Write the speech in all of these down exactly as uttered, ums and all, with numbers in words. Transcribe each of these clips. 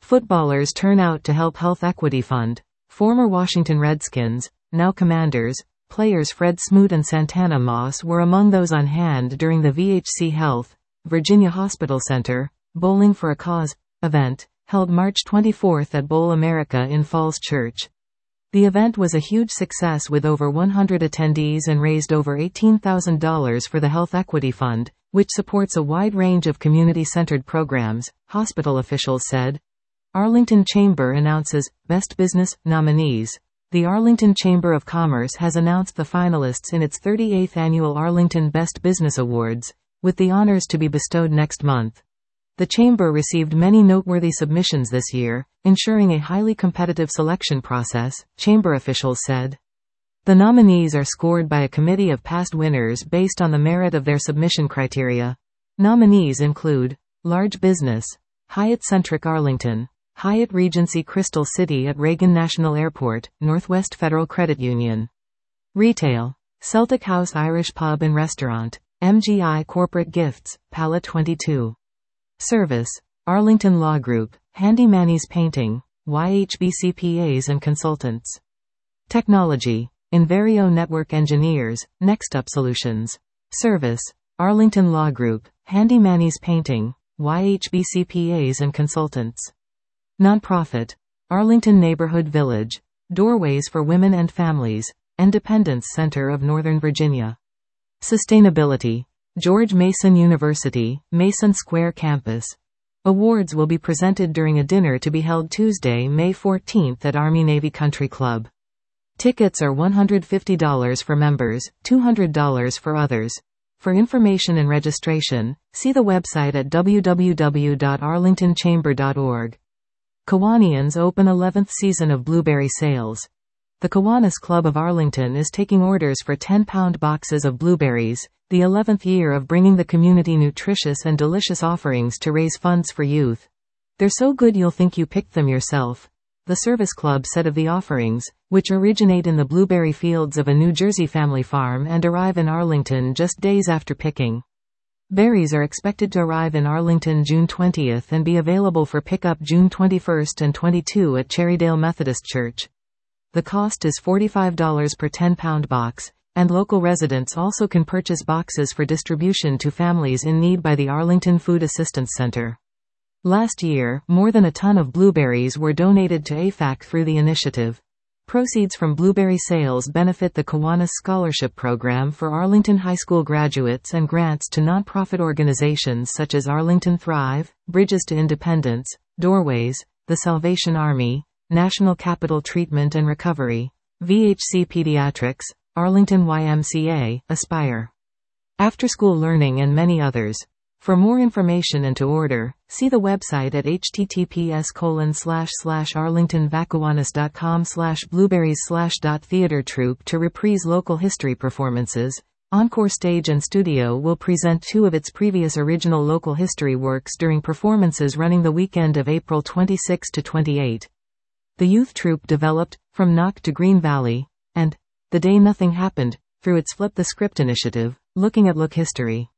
Footballers turn out to help Health Equity Fund. Former Washington Redskins, now Commanders, players Fred Smoot and Santana Moss were among those on hand during the V H C Health, Virginia Hospital Center, Bowling for a Cause event, held March twenty-fourth at Bowl America in Falls Church. The event was a huge success with over one hundred attendees and raised over eighteen thousand dollars for the Health Equity Fund, which supports a wide range of community-centered programs, hospital officials said. Arlington Chamber announces Best Business nominees. The Arlington Chamber of Commerce has announced the finalists in its thirty-eighth annual Arlington Best Business Awards, with the honors to be bestowed next month. The Chamber received many noteworthy submissions this year, ensuring a highly competitive selection process, Chamber officials said. The nominees are scored by a committee of past winners based on the merit of their submission criteria. Nominees include Large Business, Hyatt Centric Arlington, Hyatt Regency Crystal City at Reagan National Airport, Northwest Federal Credit Union. Retail, Celtic House Irish Pub and Restaurant, M G I Corporate Gifts, Palette twenty-two. Service, Arlington Law Group, Handy Manny's Painting, Y H B C P As and Consultants. Technology, Inverio Network Engineers, NextUp Solutions. Service, Arlington Law Group, Handy Manny's Painting, Y H B C P As and Consultants. Nonprofit, Arlington Neighborhood Village, Doorways for Women and Families, Independence Center of Northern Virginia. Sustainability, George Mason University, Mason Square Campus. Awards will be presented during a dinner to be held Tuesday, May fourteenth at Army-Navy Country Club. Tickets are one hundred fifty dollars for members, two hundred dollars for others. For information and registration, see the website at w w w dot arlington chamber dot org. Kiwanians open eleventh season of blueberry sales. The Kiwanis Club of Arlington is taking orders for ten-pound boxes of blueberries, the eleventh year of bringing the community nutritious and delicious offerings to raise funds for youth. They're so good you'll think you picked them yourself. The Service Club said of the offerings, which originate in the blueberry fields of a New Jersey family farm and arrive in Arlington just days after picking. Berries are expected to arrive in Arlington June twentieth and be available for pickup June twenty-first and twenty-second at Cherrydale Methodist Church. The cost is forty-five dollars per ten-pound box, and local residents also can purchase boxes for distribution to families in need by the Arlington Food Assistance Center. Last year, more than a ton of blueberries were donated to A F A C through the initiative. Proceeds from blueberry sales benefit the Kiwanis Scholarship Program for Arlington High School graduates and grants to nonprofit organizations such as Arlington Thrive, Bridges to Independence, Doorways, the Salvation Army, National Capital Treatment and Recovery, V H C Pediatrics, Arlington Y M C A, Aspire. After School Learning and many others. For more information and to order, see the website at h t t p s colon slash slash arlington vacuanis dot com slash blueberries slash dot theater troupe to reprise local history performances. Encore Stage and Studio will present two of its previous original local history works during performances running the weekend of April twenty-sixth to twenty-eighth. The youth troupe developed From Knock to Green Valley and The Day Nothing Happened through its Flip the Script initiative, looking at look history.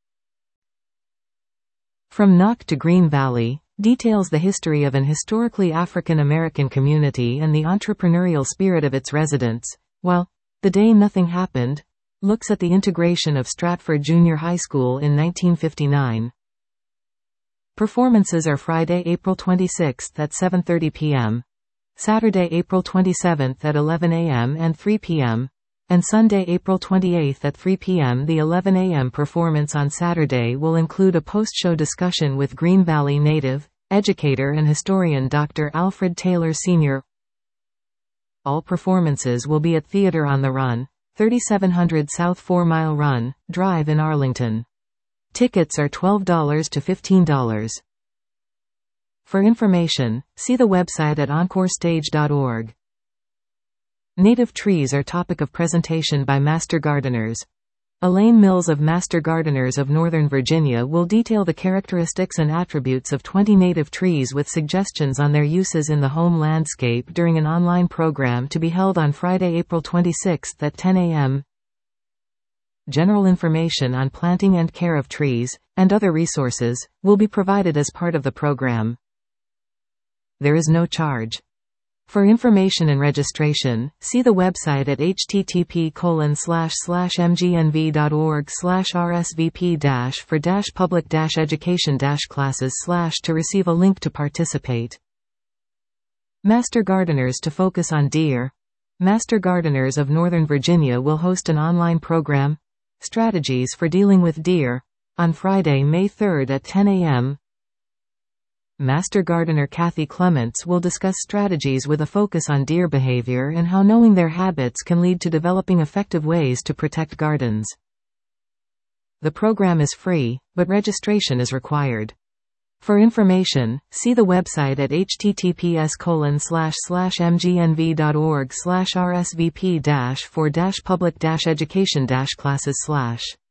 From Knock to Green Valley details the history of an historically African American community and the entrepreneurial spirit of its residents, while The Day Nothing Happened looks at the integration of Stratford Junior High School in nineteen fifty-nine. Performances are Friday, April twenty-sixth at seven thirty p m, Saturday, April twenty-seventh at eleven a m and three p m, and Sunday, April twenty-eighth at three p m The eleven a m performance on Saturday will include a post-show discussion with Green Valley native, educator and historian Doctor Alfred Taylor Senior All performances will be at Theater on the Run, thirty-seven hundred South four Mile Run Drive in Arlington. Tickets are twelve dollars to fifteen dollars. For information, see the website at encore stage dot org. Native trees are topic of presentation by Master Gardeners. Elaine Mills of Master Gardeners of Northern Virginia will detail the characteristics and attributes of twenty native trees with suggestions on their uses in the home landscape during an online program to be held on Friday, April twenty-sixth at ten a m General information on planting and care of trees, and other resources, will be provided as part of the program. There is no charge. For information and registration, see the website at h t t p colon slash slash m g n v dot org slash r s v p dash for dash public dash education dash classes slash to receive a link to participate. Master Gardeners to focus on deer. Master Gardeners of Northern Virginia will host an online program, Strategies for Dealing with Deer, on Friday, May third at ten a m Master Gardener Kathy Clements will discuss strategies with a focus on deer behavior and how knowing their habits can lead to developing effective ways to protect gardens. The program is free, but registration is required. For information, see the website at h t t p s colon slash slash m g n v dot org slash r s v p dash for dash public dash education dash classes slash.